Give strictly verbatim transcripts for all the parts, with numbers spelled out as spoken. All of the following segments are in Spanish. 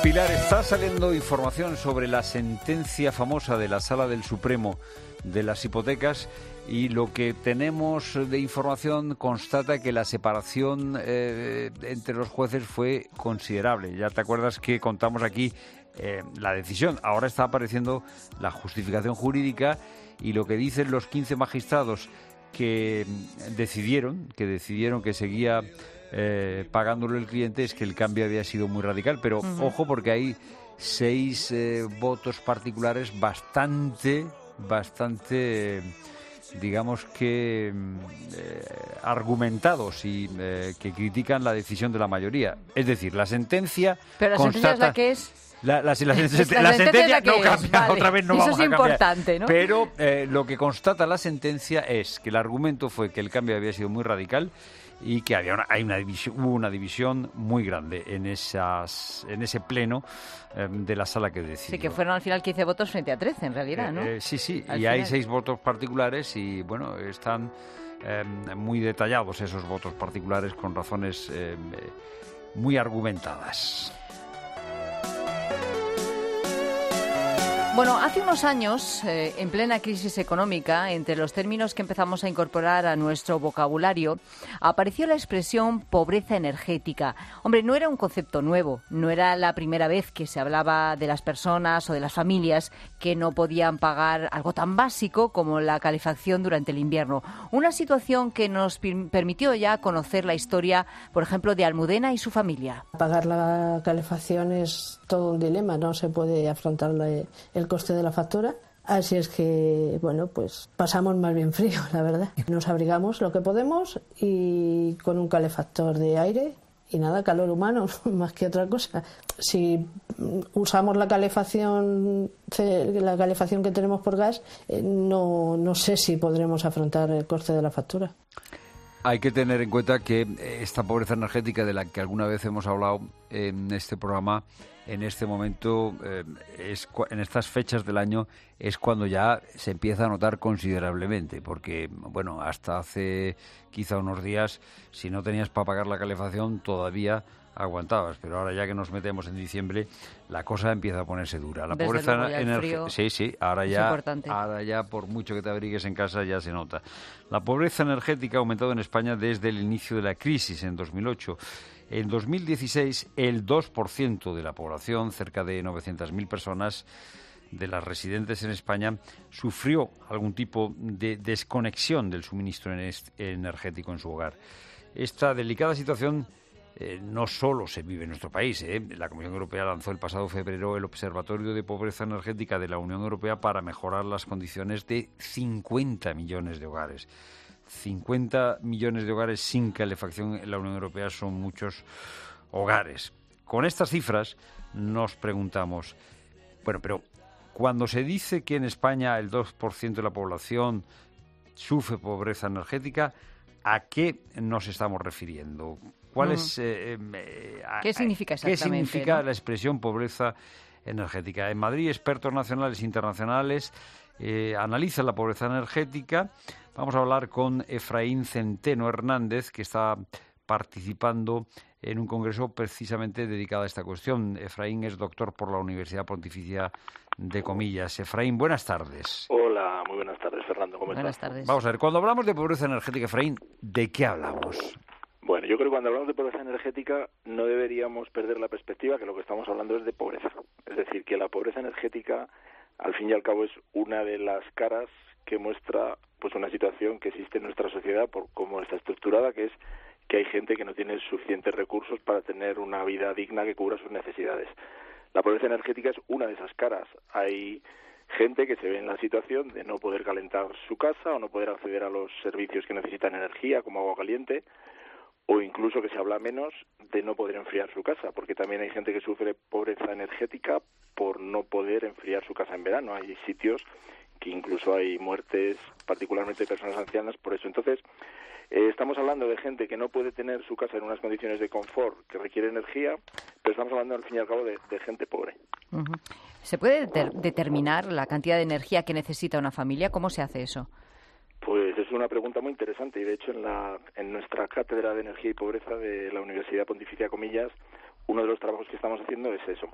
Pilar, está saliendo información sobre la sentencia famosa de la Sala del Supremo de las hipotecas y lo que tenemos de información constata que la separación eh, entre los jueces fue considerable. Ya te acuerdas que contamos aquí eh, la decisión. Ahora está apareciendo la justificación jurídica y lo que dicen los quince magistrados que decidieron, que decidieron que seguía Eh, pagándolo el cliente, es que el cambio había sido muy radical, pero uh-huh. ojo, porque hay seis eh, votos particulares bastante, bastante, eh, digamos que eh, argumentados y eh, que critican la decisión de la mayoría. Es decir, la sentencia Pero la constata... sentencia es la que es... La, la, la, la, la, sentencia, la sentencia es la no cambia, vale. otra vez no Eso vamos es a cambiar. importante, ¿no? Pero eh, lo que constata la sentencia es que el argumento fue que el cambio había sido muy radical y que había una, hay una división, hubo una división muy grande en esas, en ese pleno eh, de la sala que decidió. Sí, que fueron al final quince votos frente a trece, en realidad, ¿no? Eh, eh, sí, sí, al y final. hay seis votos particulares y, bueno, están eh, muy detallados esos votos particulares con razones eh, muy argumentadas. Bueno, hace unos años, eh, en plena crisis económica, entre los términos que empezamos a incorporar a nuestro vocabulario, apareció la expresión pobreza energética. Hombre, no era un concepto nuevo, no era la primera vez que se hablaba de las personas o de las familias que no podían pagar algo tan básico como la calefacción durante el invierno. Una situación que nos pir- permitió ya conocer la historia, por ejemplo, de Almudena y su familia. Pagar la calefacción es todo un dilema, no se puede afrontar el el coste de la factura, así es que, bueno, pues pasamos más bien frío, la verdad. Nos abrigamos lo que podemos y con un calefactor de aire y nada, calor humano, más que otra cosa. Si usamos la calefacción, la calefacción que tenemos por gas, no, no sé si podremos afrontar el coste de la factura. Hay que tener en cuenta que esta pobreza energética de la que alguna vez hemos hablado en este programa, en este momento, eh, es en estas fechas del año, es cuando ya se empieza a notar considerablemente, porque, bueno, hasta hace quizá unos días, si no tenías para pagar la calefacción, todavía aguantabas, pero ahora ya que nos metemos en diciembre, la cosa empieza a ponerse dura. La Desde pobreza energética, sí, sí, ahora ya, importante. ahora ya por mucho que te abrigues en casa ya se nota. La pobreza energética ha aumentado en España desde el inicio de la crisis en dos mil ocho. En dos mil dieciséis, el dos por ciento de la población, cerca de novecientas mil personas, de las residentes en España, sufrió algún tipo de desconexión del suministro energético en su hogar. Esta delicada situación eh, no solo se vive en nuestro país. ¿eh? La Comisión Europea lanzó el pasado febrero el Observatorio de Pobreza Energética de la Unión Europea para mejorar las condiciones de cincuenta millones de hogares. cincuenta millones de hogares sin calefacción en la Unión Europea son muchos hogares. Con estas cifras nos preguntamos, bueno, pero cuando se dice que en España el dos por ciento de la población sufre pobreza energética, ¿a qué nos estamos refiriendo? ¿Cuál uh-huh. es, eh, eh, a, ¿Qué significa exactamente? ¿Qué significa ¿no? la expresión pobreza energética? En Madrid, expertos nacionales e internacionales eh, analizan la pobreza energética. Vamos a hablar con Efraín Centeno Hernández, que está participando en un congreso precisamente dedicado a esta cuestión. Efraín es doctor por la Universidad Pontificia de Comillas. Efraín, buenas tardes. Hola, muy buenas tardes, Fernando. ¿Cómo buenas estás? Tardes. Vamos a ver, cuando hablamos de pobreza energética, Efraín, ¿de qué hablamos? Bueno, yo creo que cuando hablamos de pobreza energética no deberíamos perder la perspectiva que lo que estamos hablando es de pobreza. Es decir, que la pobreza energética, al fin y al cabo, es una de las caras que muestra pues una situación que existe en nuestra sociedad por cómo está estructurada, que es que hay gente que no tiene suficientes recursos para tener una vida digna que cubra sus necesidades. La pobreza energética es una de esas caras. Hay gente que se ve en la situación de no poder calentar su casa o no poder acceder a los servicios que necesitan energía, como agua caliente, o incluso, que se habla menos, de no poder enfriar su casa, porque también hay gente que sufre pobreza energética por no poder enfriar su casa en verano. Hay sitios que incluso hay muertes, particularmente de personas ancianas, por eso. Entonces, eh, estamos hablando de gente que no puede tener su casa en unas condiciones de confort que requiere energía, pero estamos hablando, al fin y al cabo, de, de gente pobre. Uh-huh. ¿Se puede ter- determinar la cantidad de energía que necesita una familia? ¿Cómo se hace eso? Pues es una pregunta muy interesante y, de hecho, en, la, en nuestra cátedra de energía y pobreza de la Universidad Pontificia Comillas, uno de los trabajos que estamos haciendo es eso.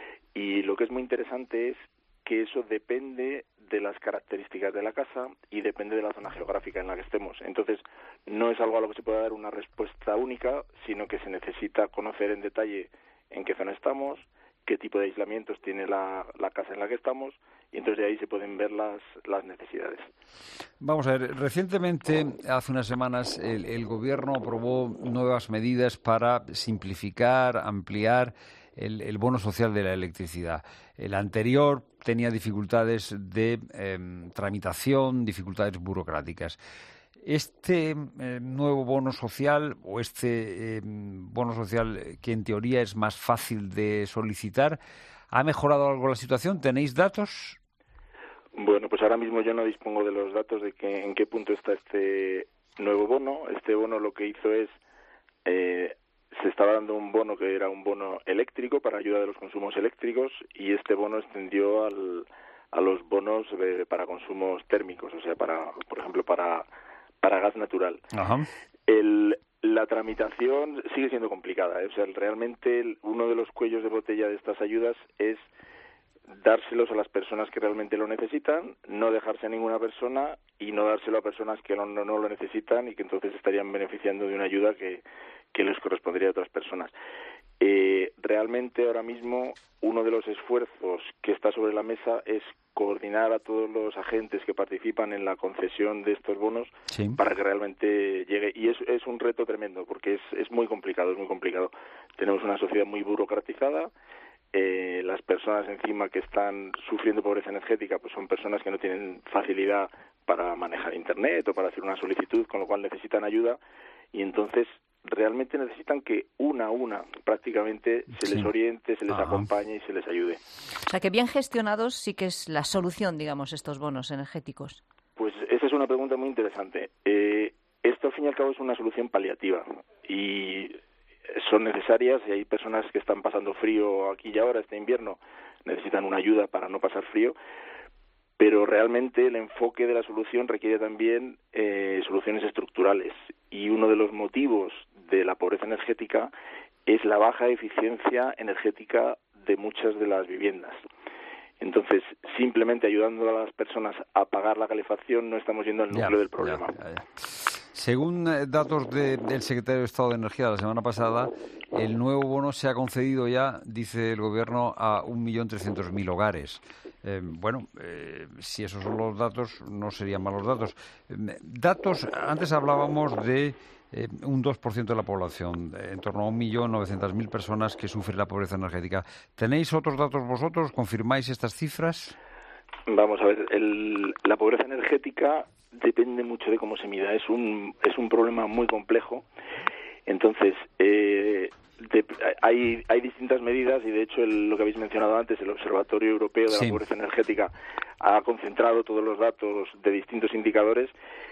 Y lo que es muy interesante es que eso depende de las características de la casa y depende de la zona geográfica en la que estemos. Entonces, no es algo a lo que se pueda dar una respuesta única, sino que se necesita conocer en detalle en qué zona estamos, qué tipo de aislamientos tiene la, la casa en la que estamos, y entonces de ahí se pueden ver las, las necesidades. Vamos a ver, recientemente, hace unas semanas, el, el Gobierno aprobó nuevas medidas para simplificar, ampliar el, el bono social de la electricidad. El anterior tenía dificultades de eh, tramitación, dificultades burocráticas. Este eh, nuevo bono social o este eh, bono social que en teoría es más fácil de solicitar, ¿ha mejorado algo la situación? ¿Tenéis datos? Bueno, pues ahora mismo yo no dispongo de los datos de que, en qué punto está este nuevo bono. Este bono lo que hizo es, eh, se estaba dando un bono que era un bono eléctrico para ayuda de los consumos eléctricos, y este bono extendió al, a los bonos de, para consumos térmicos, o sea, para, por ejemplo, para para gas natural. Ajá. El, la tramitación sigue siendo complicada, ¿eh? O sea, realmente el, uno de los cuellos de botella de estas ayudas es dárselos a las personas que realmente lo necesitan, no dejarse a ninguna persona y no dárselo a personas que no, no, no lo necesitan y que entonces estarían beneficiando de una ayuda que, que les correspondería a otras personas. Eh, realmente ahora mismo uno de los esfuerzos que está sobre la mesa es coordinar a todos los agentes que participan en la concesión de estos bonos, sí, para que realmente llegue. Y es, es un reto tremendo, porque es, es muy complicado, es muy complicado. Tenemos una sociedad muy burocratizada, eh, las personas encima que están sufriendo pobreza energética pues son personas que no tienen facilidad para manejar Internet o para hacer una solicitud, con lo cual necesitan ayuda, y entonces realmente necesitan que una a una prácticamente se sí. les oriente, se les Ajá. acompañe y se les ayude. O sea, que bien gestionados sí que es la solución, digamos, estos bonos energéticos. Pues esa es una pregunta muy interesante. Eh, esto, al fin y al cabo, es una solución paliativa y son necesarias, y hay personas que están pasando frío aquí y ahora, este invierno, necesitan una ayuda para no pasar frío, pero realmente el enfoque de la solución requiere también eh, soluciones estructurales, y uno de los motivos de la pobreza energética es la baja eficiencia energética de muchas de las viviendas. Entonces, simplemente ayudando a las personas a pagar la calefacción no estamos yendo al núcleo ya, del problema. Ya, ya, ya. Según eh, datos de, del secretario de Estado de Energía la semana pasada, el nuevo bono se ha concedido ya, dice el Gobierno, a un millón trescientos mil hogares. Eh, bueno, eh, si esos son los datos, no serían malos datos. Eh, datos, antes hablábamos de eh, un dos por ciento de la población, en torno a un millón novecientas mil personas que sufren la pobreza energética. ¿Tenéis otros datos vosotros? ¿Confirmáis estas cifras? Vamos a ver, el, la pobreza energética depende mucho de cómo se mida. Es un, es un problema muy complejo. Entonces, eh, de, hay, hay distintas medidas y, de hecho, el, lo que habéis mencionado antes, el Observatorio Europeo de la sí. Pobreza Energética ha concentrado todos los datos de distintos indicadores,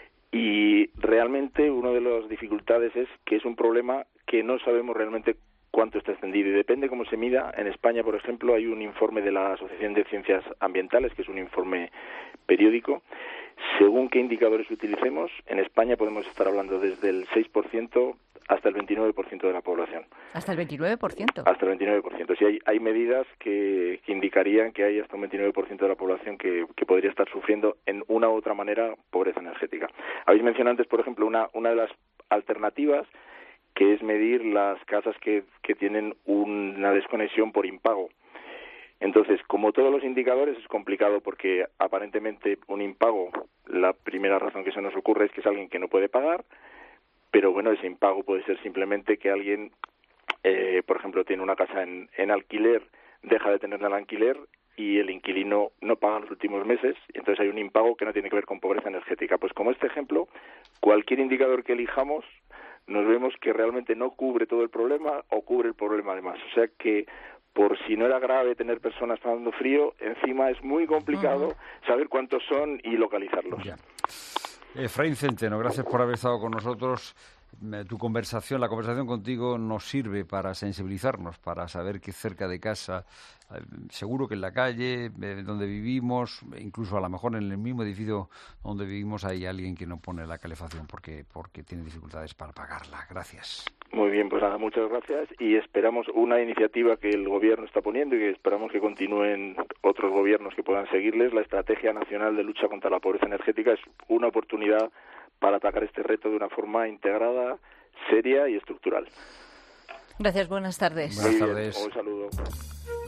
y realmente una de las dificultades es que es un problema que no sabemos realmente cuánto está extendido, y depende cómo se mida. En España, por ejemplo, hay un informe de la Asociación de Ciencias Ambientales, que es un informe periódico. Según qué indicadores utilicemos, en España podemos estar hablando desde el seis por ciento hasta el veintinueve por ciento de la población. ¿Hasta el veintinueve por ciento? Hasta el veintinueve por ciento. Sí, hay, hay medidas que, que indicarían que hay hasta un veintinueve por ciento de la población que, que podría estar sufriendo en una u otra manera pobreza energética. Habéis mencionado antes, por ejemplo, una, una de las alternativas, que es medir las casas que, que tienen una desconexión por impago. Entonces, como todos los indicadores, es complicado porque aparentemente un impago, la primera razón que se nos ocurre es que es alguien que no puede pagar, pero bueno, ese impago puede ser simplemente que alguien, eh, por ejemplo, tiene una casa en, en alquiler, deja de tenerla en alquiler y el inquilino no paga en los últimos meses, y entonces hay un impago que no tiene que ver con pobreza energética. Pues como este ejemplo, cualquier indicador que elijamos, nos vemos que realmente no cubre todo el problema o cubre el problema además. O sea que, por si no era grave tener personas pasando frío, encima es muy complicado uh-huh. saber cuántos son y localizarlos. Ya. Efraín Centeno, gracias por haber estado con nosotros. tu conversación, la conversación contigo nos sirve para sensibilizarnos, para saber que cerca de casa, seguro que en la calle donde vivimos, incluso a lo mejor en el mismo edificio donde vivimos, hay alguien que no pone la calefacción porque porque tiene dificultades para pagarla. Gracias. Muy bien, pues nada, muchas gracias y esperamos una iniciativa que el Gobierno está poniendo y que esperamos que continúen otros gobiernos que puedan seguirles. La Estrategia Nacional de Lucha contra la Pobreza Energética es una oportunidad para atacar este reto de una forma integrada, seria y estructural. Gracias, buenas tardes. Buenas tardes. Un saludo.